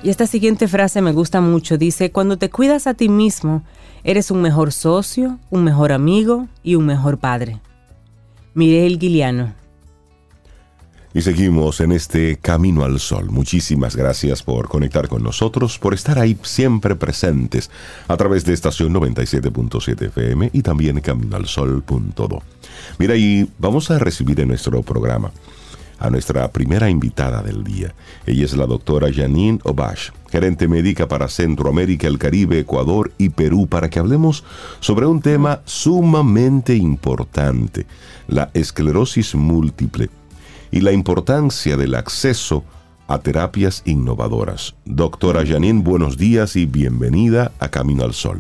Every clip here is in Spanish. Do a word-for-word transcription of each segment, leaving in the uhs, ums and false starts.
Y esta siguiente frase me gusta mucho. Dice, cuando te cuidas a ti mismo, eres un mejor socio, un mejor amigo y un mejor padre. Mireille Guiliano. Y seguimos en este Camino al Sol. Muchísimas gracias por conectar con nosotros, por estar ahí siempre presentes a través de estación noventa y siete punto siete F M y también camino al sol punto do. Mira, y vamos a recibir en nuestro programa a nuestra primera invitada del día. Ella es la doctora Janine Obash, gerente médica para Centroamérica, el Caribe, Ecuador y Perú, para que hablemos sobre un tema sumamente importante, la esclerosis múltiple y la importancia del acceso a terapias innovadoras. Doctora Janine, buenos días y bienvenida a Camino al Sol.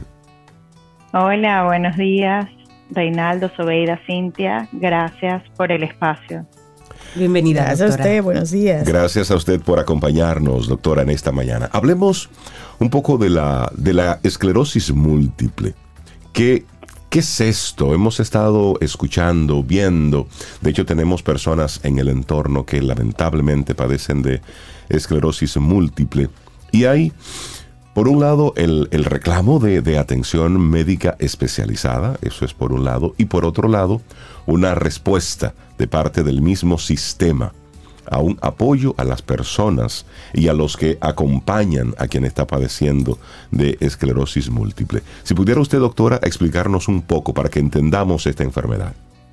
Hola, buenos días, Reinaldo, Sobeida, Cintia, gracias por el espacio. Bienvenida, gracias doctora. a usted, buenos días. Gracias a usted por acompañarnos, doctora, en esta mañana. Hablemos un poco de la, de la esclerosis múltiple. ¿Qué, ¿Qué es esto? Hemos estado escuchando, viendo. De hecho, tenemos personas en el entorno que lamentablemente padecen de esclerosis múltiple. Y hay, por un lado, el, el reclamo de, de atención médica especializada. Eso es por un lado. Y por otro lado, una respuesta de parte del mismo sistema a un apoyo a las personas y a los que acompañan a quien está padeciendo de esclerosis múltiple. Si pudiera usted, doctora, explicarnos un poco para que entendamos esta enfermedad.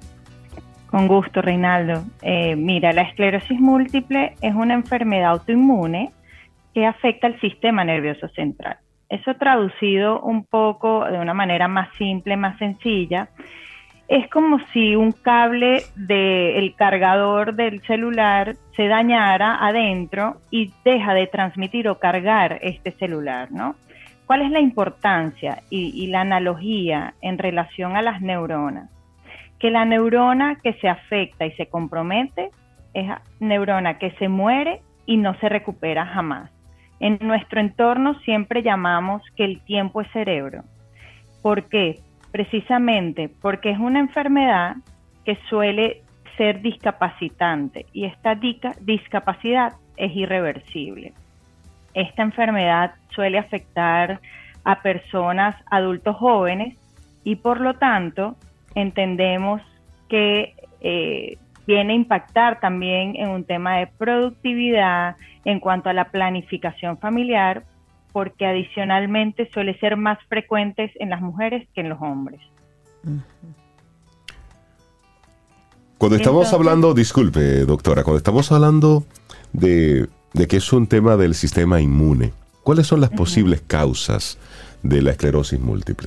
Con gusto, Reinaldo. Eh, mira, la esclerosis múltiple es una enfermedad autoinmune que afecta al sistema nervioso central. Eso traducido un poco de una manera más simple, más sencilla, es como si un cable del cargador del celular se dañara adentro y deja de transmitir o cargar este celular, ¿no? ¿Cuál es la importancia y, y la analogía en relación a las neuronas? Que la neurona que se afecta y se compromete es neurona que se muere y no se recupera jamás. En nuestro entorno siempre llamamos que el tiempo es cerebro. ¿Por qué? Precisamente porque es una enfermedad que suele ser discapacitante y esta discapacidad es irreversible. Esta enfermedad suele afectar a personas adultos jóvenes y por lo tanto entendemos que eh, viene a impactar también en un tema de productividad en cuanto a la planificación familiar, porque adicionalmente suele ser más frecuentes en las mujeres que en los hombres. Cuando estamos Entonces, hablando, disculpe, doctora, cuando estamos hablando de, de que es un tema del sistema inmune, ¿cuáles son las uh-huh. posibles causas de la esclerosis múltiple?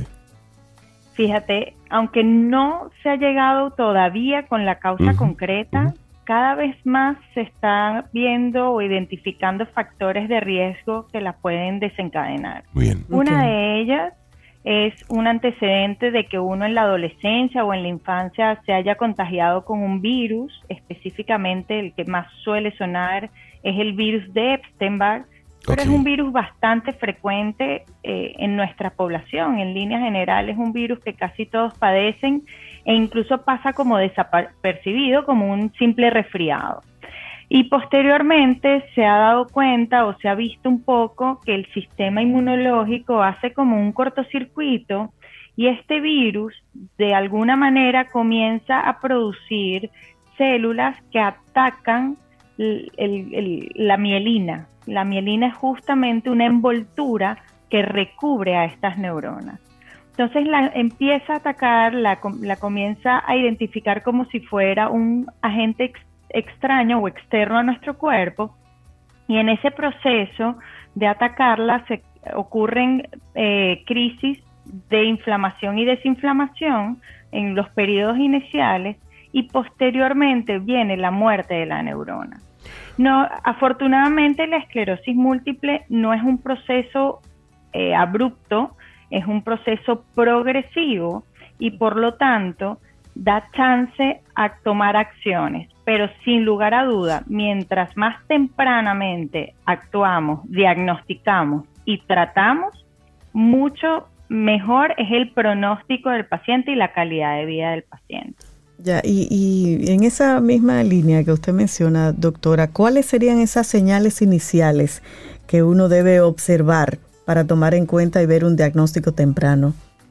Fíjate, aunque no se ha llegado todavía con la causa uh-huh. concreta, uh-huh. cada vez más se están viendo o identificando factores de riesgo que la pueden desencadenar. Bien. Una Okay. de ellas es un antecedente de que uno en la adolescencia o en la infancia se haya contagiado con un virus, específicamente el que más suele sonar es el virus de Epstein-Barr, pero okay. es un virus bastante frecuente eh, en nuestra población. En líneas generales es un virus que casi todos padecen e incluso pasa como desapercibido, como un simple resfriado. Y posteriormente se ha dado cuenta o se ha visto un poco que el sistema inmunológico hace como un cortocircuito y este virus de alguna manera comienza a producir células que atacan el, el, el, la mielina. La mielina es justamente una envoltura que recubre a estas neuronas. Entonces la empieza a atacar, la, la comienza a identificar como si fuera un agente ex, extraño o externo a nuestro cuerpo, y en ese proceso de atacarla se ocurren eh, crisis de inflamación y desinflamación en los periodos iniciales y posteriormente viene la muerte de la neurona. No, afortunadamente la esclerosis múltiple no es un proceso eh, abrupto, es un proceso progresivo y por lo tanto da chance a tomar acciones, pero sin lugar a duda, mientras más tempranamente actuamos, diagnosticamos y tratamos, mucho mejor es el pronóstico del paciente y la calidad de vida del paciente. Ya, y, y en esa misma línea que usted menciona, doctora, ¿cuáles serían esas señales iniciales que uno debe observar para tomar en cuenta y ver un diagnóstico temprano?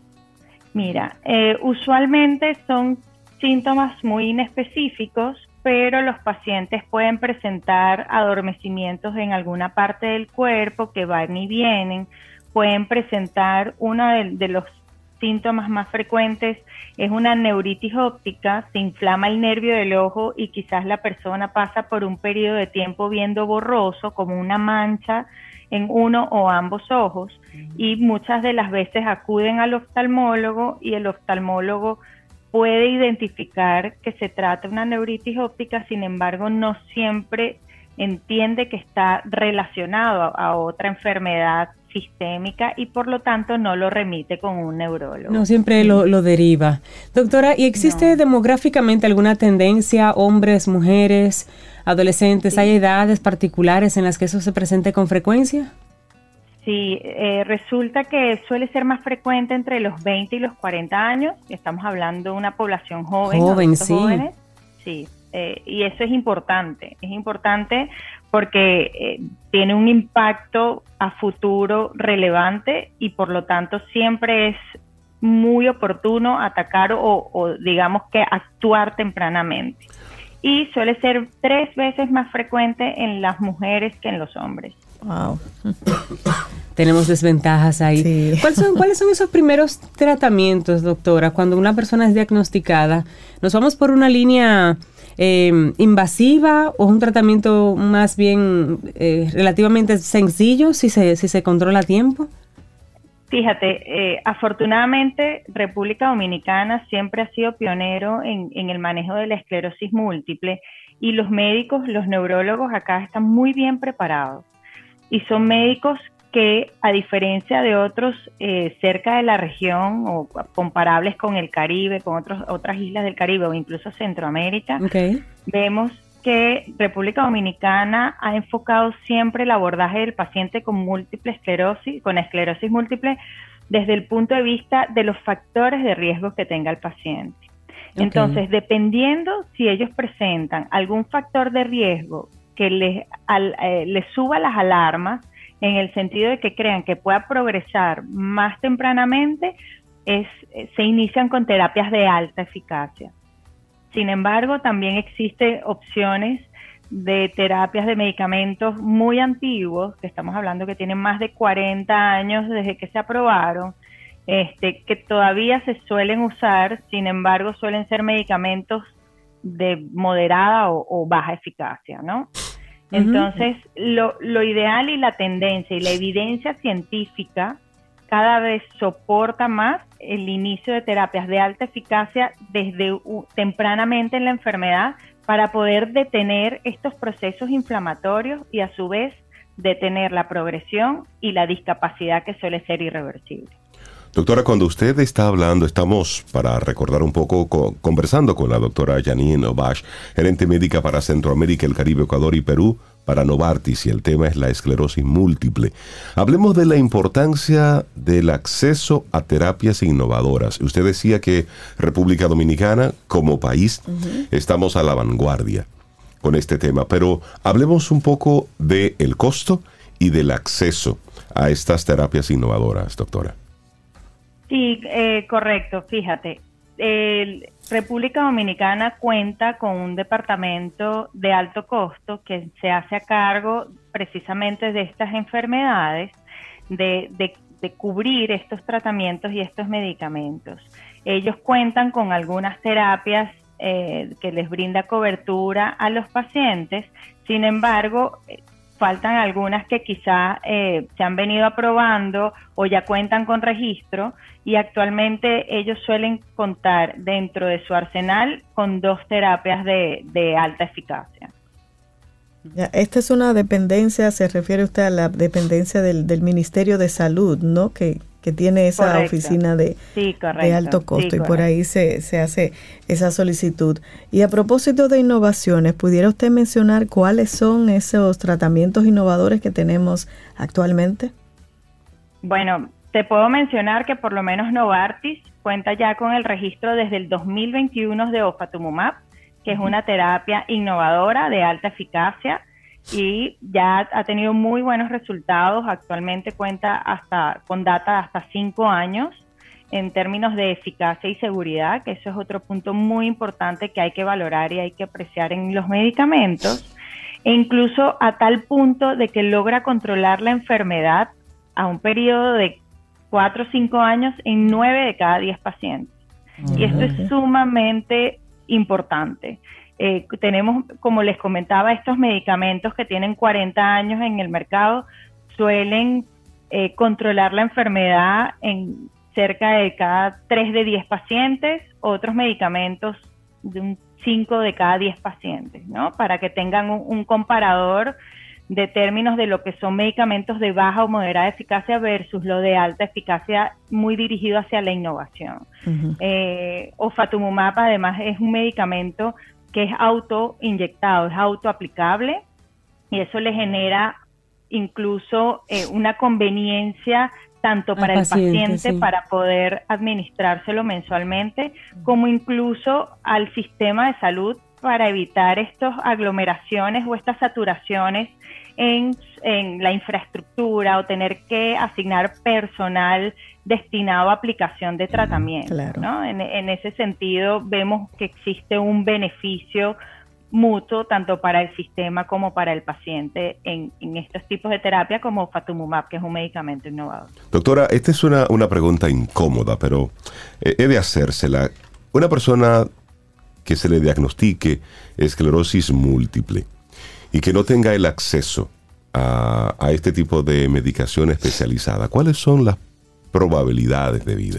Mira, eh, usualmente son síntomas muy inespecíficos, pero los pacientes pueden presentar adormecimientos en alguna parte del cuerpo que van y vienen, pueden presentar uno de, de los síntomas más frecuentes es una neuritis óptica, se inflama el nervio del ojo y quizás la persona pasa por un periodo de tiempo viendo borroso, como una mancha en uno o ambos ojos, y muchas de las veces acuden al oftalmólogo y el oftalmólogo puede identificar que se trata de una neuritis óptica, sin embargo no siempre entiende que está relacionado a, a otra enfermedad sistémica y por lo tanto no lo remite con un neurólogo. No siempre lo, lo deriva. Doctora, ¿y existe no. demográficamente alguna tendencia, hombres, mujeres, adolescentes, sí. hay edades particulares en las que eso se presente con frecuencia? Sí, eh, resulta que suele ser más frecuente entre los veinte y los cuarenta años, estamos hablando de una población joven. Joven, sí. Jóvenes. Sí, eh, y eso es importante, es importante porque eh, tiene un impacto a futuro relevante y por lo tanto siempre es muy oportuno atacar o, o digamos que actuar tempranamente. Y suele ser tres veces más frecuente en las mujeres que en los hombres. Wow. Tenemos desventajas ahí. Sí. ¿Cuáles son, ¿Cuáles son esos primeros tratamientos, doctora, cuando una persona es diagnosticada? ¿Nos vamos por una línea eh, invasiva o un tratamiento más bien eh, relativamente sencillo si se, si se controla a tiempo? Fíjate, eh, afortunadamente República Dominicana siempre ha sido pionero en, en el manejo de la esclerosis múltiple y los médicos, los neurólogos acá están muy bien preparados y son médicos que a diferencia de otros eh, cerca de la región o comparables con el Caribe, con otros, otras islas del Caribe o incluso Centroamérica, okay. vemos que República Dominicana ha enfocado siempre el abordaje del paciente con múltiple esclerosis, con esclerosis múltiple, desde el punto de vista de los factores de riesgo que tenga el paciente. Okay. Entonces, dependiendo si ellos presentan algún factor de riesgo que les, al, eh, les suba las alarmas, en el sentido de que crean que pueda progresar más tempranamente, es, se inician con terapias de alta eficacia. Sin embargo, también existen opciones de terapias de medicamentos muy antiguos, que estamos hablando que tienen más de cuarenta años desde que se aprobaron, este, que todavía se suelen usar, sin embargo, suelen ser medicamentos de moderada o, o baja eficacia, ¿no? Entonces, lo, lo ideal y la tendencia y la evidencia científica cada vez soporta más el inicio de terapias de alta eficacia desde uh, tempranamente en la enfermedad para poder detener estos procesos inflamatorios y a su vez detener la progresión y la discapacidad que suele ser irreversible. Doctora, cuando usted está hablando, estamos, para recordar un poco, co- conversando con la doctora Janine Obash, gerente médica para Centroamérica, el Caribe, Ecuador y Perú, para Novartis, y el tema es la esclerosis múltiple. Hablemos de la importancia del acceso a terapias innovadoras. Usted decía que República Dominicana, como país, uh-huh. estamos a la vanguardia con este tema, pero hablemos un poco del costo y del acceso a estas terapias innovadoras, doctora. Sí, eh, correcto. Fíjate, eh, República Dominicana cuenta con un departamento de alto costo que se hace a cargo precisamente de estas enfermedades, de, de, de cubrir estos tratamientos y estos medicamentos. Ellos cuentan con algunas terapias eh, que les brinda cobertura a los pacientes, sin embargo, faltan algunas que quizá eh, se han venido aprobando o ya cuentan con registro y actualmente ellos suelen contar dentro de su arsenal con dos terapias de, de alta eficacia. Ya, esta es una dependencia, se refiere usted a la dependencia del, del Ministerio de Salud, ¿no? Que, que tiene esa correcto. Oficina de, sí, correcto. de alto costo sí, y por ahí se, se hace esa solicitud. Y a propósito de innovaciones, ¿pudiera usted mencionar cuáles son esos tratamientos innovadores que tenemos actualmente? Bueno, te puedo mencionar que por lo menos Novartis cuenta ya con el registro desde el dos mil veintiuno de Ofatumumab, que es una terapia innovadora de alta eficacia. y ya ha tenido muy buenos resultados. Actualmente cuenta hasta con data de hasta cinco años en términos de eficacia y seguridad, que eso es otro punto muy importante que hay que valorar y hay que apreciar en los medicamentos, e incluso a tal punto de que logra controlar la enfermedad a un periodo de cuatro o cinco años en nueve de cada diez pacientes. Uh-huh. Y esto es sumamente importante. Eh, tenemos, como les comentaba, estos medicamentos que tienen cuarenta años en el mercado suelen eh, controlar la enfermedad en cerca de cada tres de diez pacientes, otros medicamentos de un cinco de cada diez pacientes, ¿no? Para que tengan un, un comparador de términos de lo que son medicamentos de baja o moderada eficacia versus lo de alta eficacia muy dirigido hacia la innovación. Uh-huh. Eh, Ofatumumab además es un medicamento que es autoinyectado, es autoaplicable, y eso le genera incluso eh, una conveniencia tanto para el paciente, paciente sí. para poder administrárselo mensualmente, como incluso al sistema de salud para evitar estas aglomeraciones o estas saturaciones en, en la infraestructura, o tener que asignar personal destinado a aplicación de tratamiento. Claro. ¿no? En, en ese sentido, vemos que existe un beneficio mutuo tanto para el sistema como para el paciente en, en estos tipos de terapia como Ofatumumab, que es un medicamento innovador. Doctora, esta es una, una pregunta incómoda, pero eh, he de hacérsela. Una persona que se le diagnostique esclerosis múltiple y que no tenga el acceso a, a este tipo de medicación especializada, ¿cuáles son las probabilidades de vida?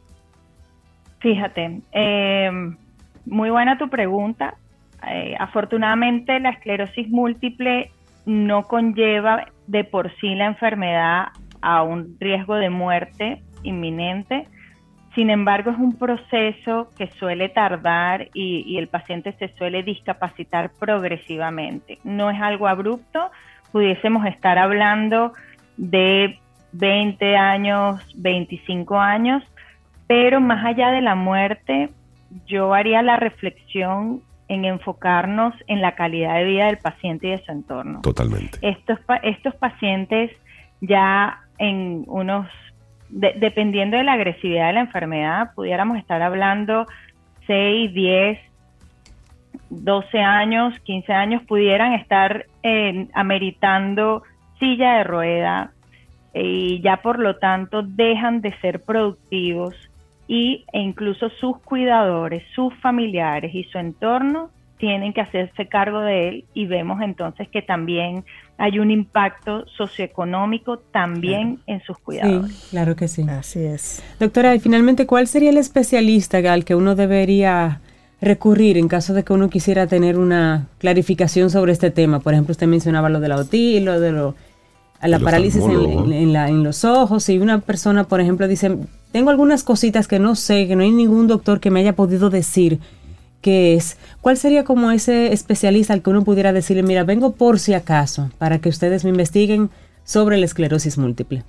Fíjate, eh, muy buena tu pregunta. Eh, afortunadamente la esclerosis múltiple no conlleva de por sí la enfermedad a un riesgo de muerte inminente. Sin embargo, es un proceso que suele tardar y, y el paciente se suele discapacitar progresivamente. No es algo abrupto, pudiésemos estar hablando de veinte años, veinticinco años, pero más allá de la muerte, yo haría la reflexión en enfocarnos en la calidad de vida del paciente y de su entorno. Totalmente. Estos, estos pacientes ya en unos, de, dependiendo de la agresividad de la enfermedad, pudiéramos estar hablando seis, diez, doce años, quince años, pudieran estar eh, ameritando silla de rueda, y ya por lo tanto dejan de ser productivos, y e incluso sus cuidadores, sus familiares y su entorno tienen que hacerse cargo de él, y vemos entonces que también hay un impacto socioeconómico también claro. en sus cuidadores. Sí, claro que sí. Así es. Doctora, y finalmente, ¿cuál sería el especialista al que uno debería recurrir en caso de que uno quisiera tener una clarificación sobre este tema? Por ejemplo, usted mencionaba lo de la otitis, lo de lo, la parálisis en, en, en, la, en los ojos. Y una persona, por ejemplo, dice, tengo algunas cositas que no sé, que no hay ningún doctor que me haya podido decir qué es. ¿Cuál sería como ese especialista al que uno pudiera decirle, mira, vengo por si acaso, para que ustedes me investiguen sobre la esclerosis múltiple?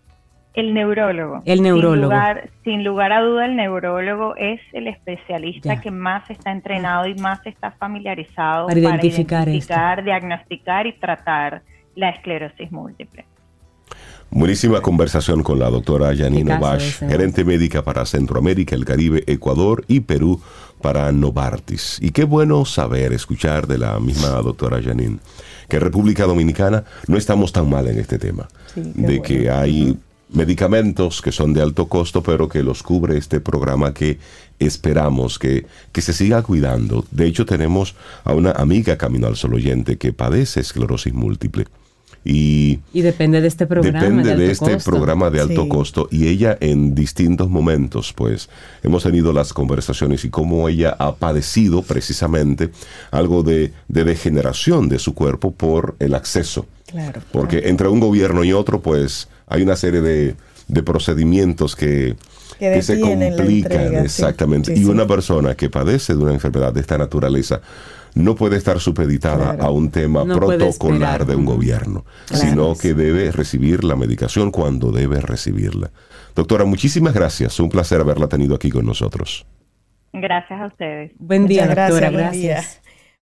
El neurólogo. El neurólogo. Sin lugar, sin lugar a duda, el neurólogo es el especialista ya. que más está entrenado y más está familiarizado para identificar, para identificar diagnosticar y tratar la esclerosis múltiple. Buenísima conversación con la doctora Janine Obash, gerente médica para Centroamérica, el Caribe, Ecuador y Perú para Novartis. Y qué bueno saber, escuchar de la misma doctora Janine, que en República Dominicana no estamos tan mal en este tema, sí, de bueno. que hay medicamentos que son de alto costo, pero que los cubre este programa que esperamos que, que se siga cuidando. De hecho, tenemos a una amiga Camino al Sol oyente que padece esclerosis múltiple. Y, y depende de este programa depende de, de alto este costo. programa de alto sí. costo, y ella en distintos momentos pues hemos tenido las conversaciones y cómo ella ha padecido precisamente algo de, de degeneración de su cuerpo por el acceso, claro, porque claro. entre un gobierno y otro pues hay una serie de, de procedimientos que que, que se complican entrega, exactamente sí, sí, y una sí. persona que padece de una enfermedad de esta naturaleza no puede estar supeditada claro. a un tema no protocolar de un gobierno, claro. sino que debe recibir la medicación cuando debe recibirla. Doctora, muchísimas gracias. Un placer haberla tenido aquí con nosotros. Gracias a ustedes. Buen día, Muchas doctora. Gracias. Gracias.